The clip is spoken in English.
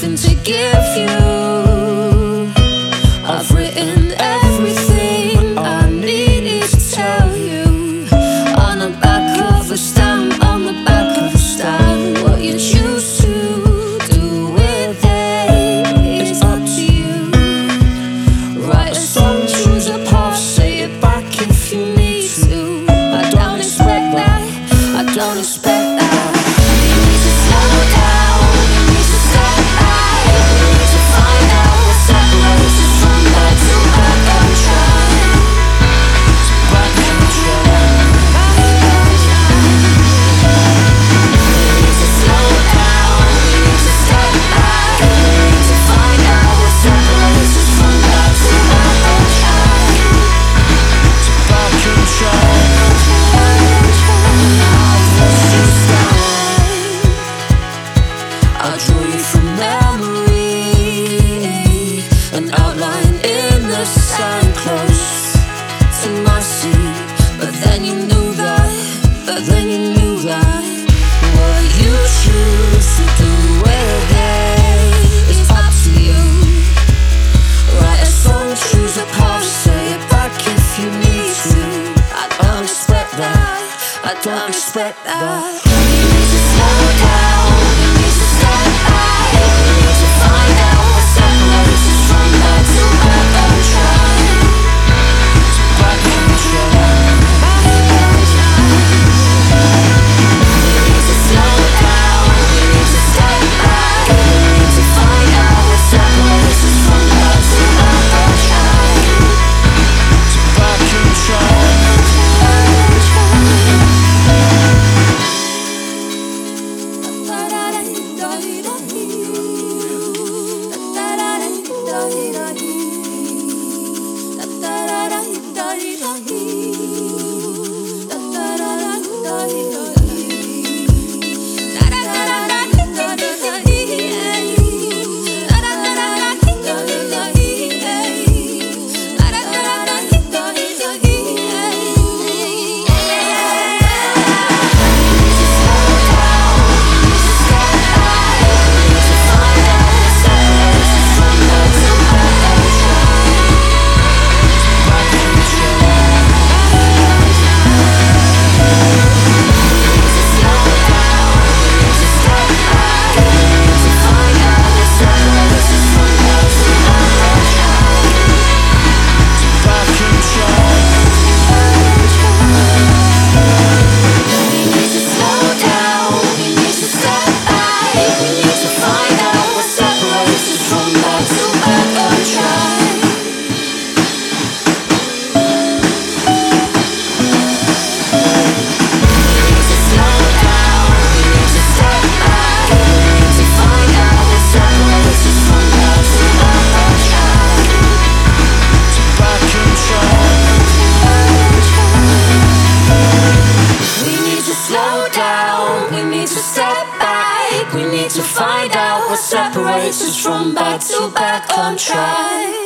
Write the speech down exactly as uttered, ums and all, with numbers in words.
nothing to give you. I've written everything I needed to tell you on the back of a stamp, on the back of a stamp. What you choose to do with it is up to you. Write a song, choose a path, say it back if you need to. I don't expect that, I don't expect that. You need to slow down, you need to step back, you need to find out what separates us from back to back on track. Back on track. You need to slow down, you need to step back, you need to find out what separates us from back to back on track. Back on track. I'll draw you from memory, an outline in the sand close to my seat. But then you knew that, but then you knew that what you choose to do with it is up to you. Write a song, choose a path, say it back if you need to. I don't expect that, I don't expect that. You need to slow down, you need to step back, you need to find out what separates us from back to back on track. Back on track. You need to slow down, you need to step back, you need to find out what separates us from back to back on track. Back on track. We need to find out what separates us from back to back on track.